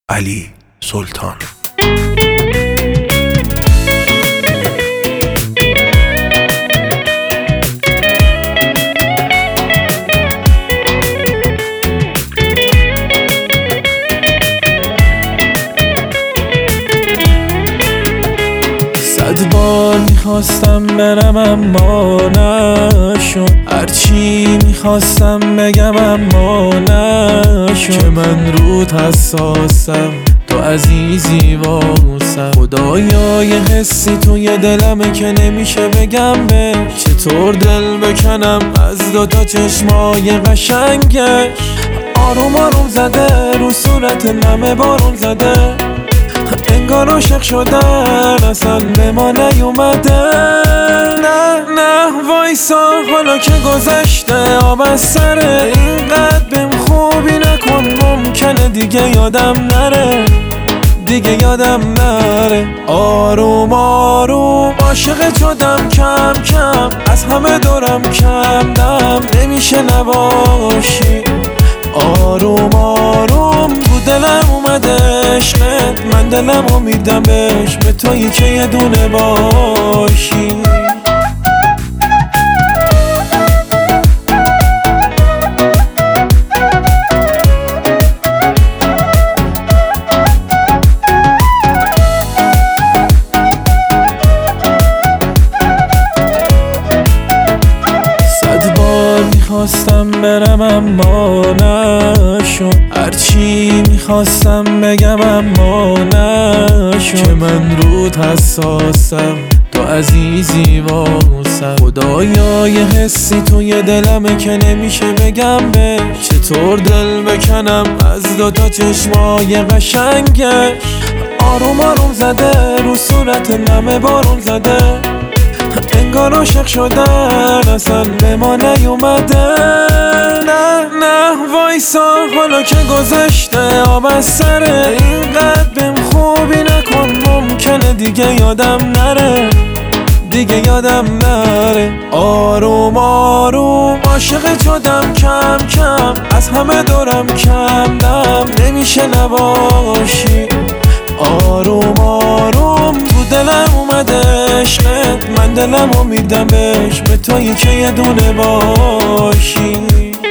علی سلطان. صد بار میخواستم برم اما نشد، هرچی میخواستم بگم اما نشد. که من رود حساسم، تو عزیزی واسم. خدایا یه حسی توی دلمه که نمیشه بگم به چطور دل بکنم از دوتا چشمای قشنگش. آروم آروم زده رو صورت نمه بارون زده، انگار عاشق شدن اصلا به ما نیومده. نه وایسا حالا که گذشته آب از سره، اینقدر بهم خوبی نکن ممکنه دیگه یادم نره، دیگه یادم نره. آروم آروم عاشق شدم کم کم، از همه دورم کم دم نمیشه نباشی. آروم آروم بود دلم اومده عشقت، من دلمو میدم بهش به تویی که یه دونه باشی. میخواستم برم اما نشد، هرچی میخواستم بگم اما نشد. که من رود حساسم، تو عزیزی واسم. خدایا یه حسی توی دلمه که نمیشه بگم به چطور دل بکنم از دوتا چشمای قشنگش. آروم آروم زده رو صورت نمه بارون زده، انگار عاشق شدن اصلا به ما نیومده. نه وایسا حالا که گذشته آب از سره، اینقدر بهم خوبی نکن ممکنه دیگه یادم نره، دیگه یادم نره. آروم آروم عاشق شدم کم کم، از همه دورم کم دم نمیشه نباشی. آروم آروم بود دلم اومده عشقت، من دلمو میدم بهش به تویی که یه دونه باشی.